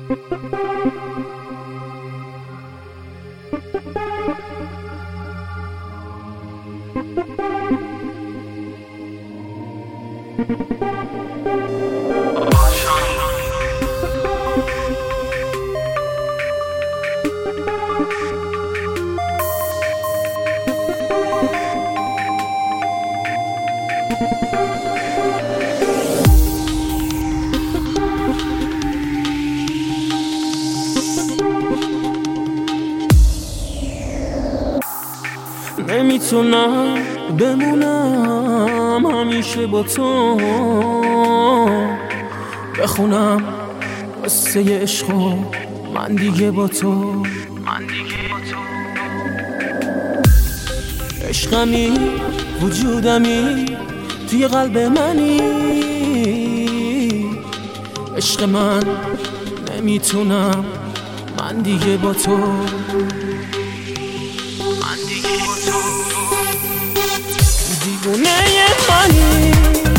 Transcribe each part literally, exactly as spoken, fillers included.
نمیتونم بمونم همیشه با تو، بخونم قصه عشقو من دیگه با تو، من دیگه با تو. عشقمی وجودمی توی قلب منی، عشق من نمیتونم من دیگه با تو، دیوونه منی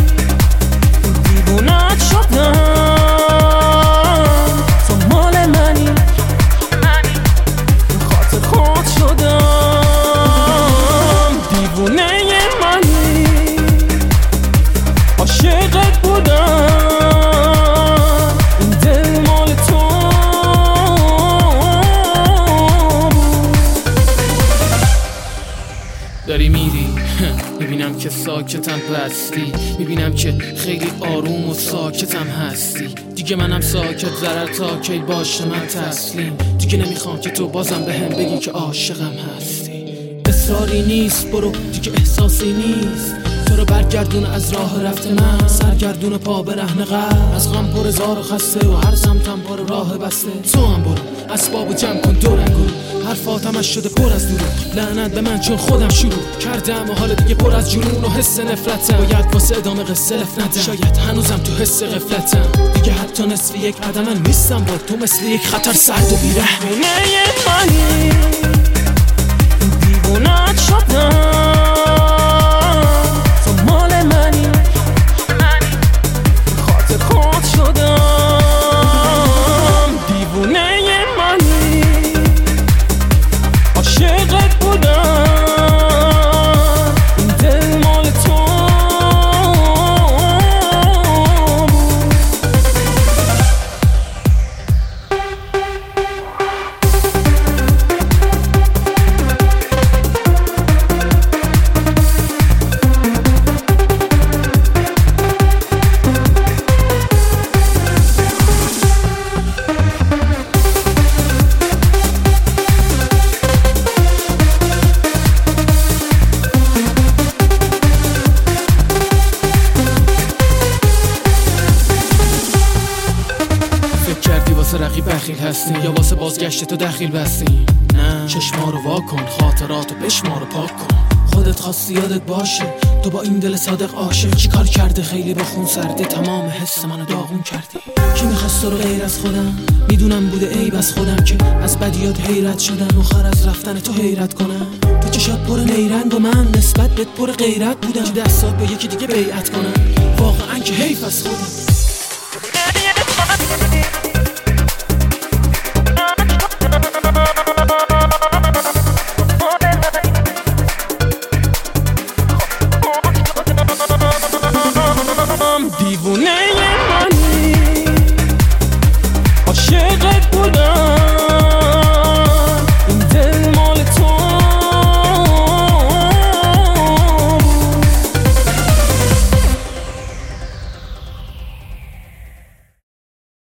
دیوونت شدم، تو مال منی خاطر خود شدم. دیوونه منی عاشقت بودم، این دل مال تو بود. داری میری میبینم که ساکتم بستی، میبینم که خیلی آروم و ساکتم هستی. دیگه منم ساکت ضرر تا کی باشه من تسلیم. دیگه نمیخوام که تو بازم به هم بگی که عاشقم هستی. اصراری نیست برو دیگه احساسی نیست، تو رو برگردون از راه رفت من، سرگردون پا به رهن قلب، از غم پر زار و خسته و هر سمتم پر راه بسته. تو هم برو اسبابو جمع کن دو رنگو، حرفاتمش شده پر از دروغ، لعنت به من چون خودم شروع کردم و حالا دیگه پر از جنون و حس نفرتم. باید واسه ادامه قصه لف ندم، شاید هنوزم تو حس غفلتم، دیگه حتی نصف یک عدمم نیستم با تو، مثل یک خطر سرد و بیرحم. دیوونه منی دیوونت شدم، تو مال منی خاطر خود شدم. دیوونه منی عاشقت بودم، این دل مال تو رقیب بخیل هستی یا واسه بازگشت تو دخیل بستی؟ نه، چشما رو وا کن، خاطراتو بشمار و پاک کن. خودت خواستی یادت باشه تو با این دل صادق عاشق چی کار کرده، خیلی با خون سرده تمام حس منو داغون کردی. کی میخواست تو رو غیر از خودم، میدونم بوده عیب از خودم که از بدیات حیرت شدم، آخر از رفتن تو حیرت کنم. تو چشات پر نیرنگ و من نسبت بهت پر غیرت بودم، که دستات با یکی دیگه بیعت کنم. واقعا که حیف از خودم.